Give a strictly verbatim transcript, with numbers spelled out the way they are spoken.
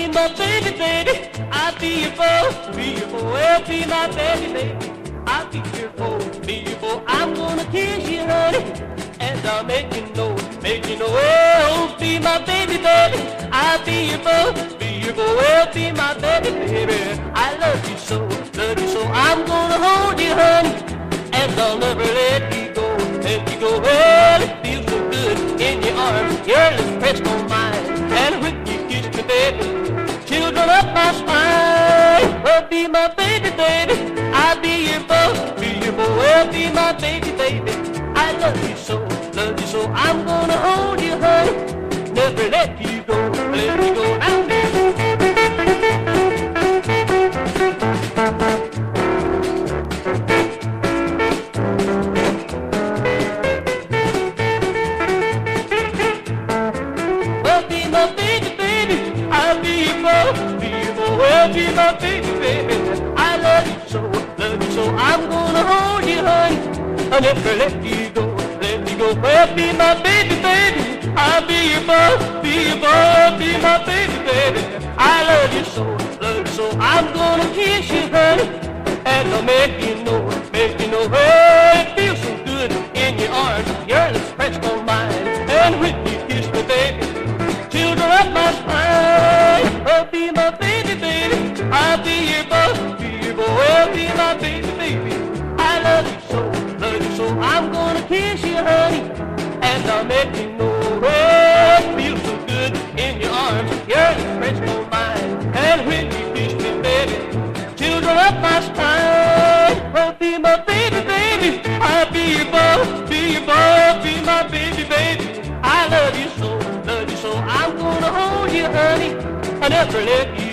be my baby, baby. I'll be your beau, be your beau. Well, be my baby, baby. I'll be your beau, be your beau. I'm gonna kiss you, honey, and I'll make you know, make you know. Well, be my baby, baby. I'll be your beau, be your beau. Well, be my baby, baby. I love you so, love you so. I'm gonna hold you, honey, and I'll never let you go, let you go. Well, it feels so good in your arms, your lips pressed on mine, and when you kiss me, baby, children up my spine. Well, be my baby, baby. I'll be your beau, be your beau. Well, be my baby, baby. I love you so, love you so. I'm gonna hold you, honey, never let you go, let you go. Now, my baby, baby, I'll be your beau, be your beau. Well, be my baby, baby. I love you so, love you so. I'm gonna hold you, honey, I'll never let you go, let you go. Well, be my baby, baby. I'll be your beau, be your beau. Be my baby, baby. I love you so, love you so. I'm gonna kiss you, honey, and I'll make you know, make you know. Well, it feels so good in your arms, your lips pressed on mine, and when you kiss me, baby, children up my spine. Oh, be my baby, baby. I'll be your beau, be your beau. Well, be my baby, baby. I love you so, love you so. I'm gonna kiss you, honey, and I'll make you know. Well, it feels so good in your arms, your lips pressed on mine, and when you kiss me, baby, children up my spine. Oh, be my baby, baby. I'll be your beau, be your beau. Be my baby, baby. I love you so, love you so. I'm gonna hold you, honey, I never let you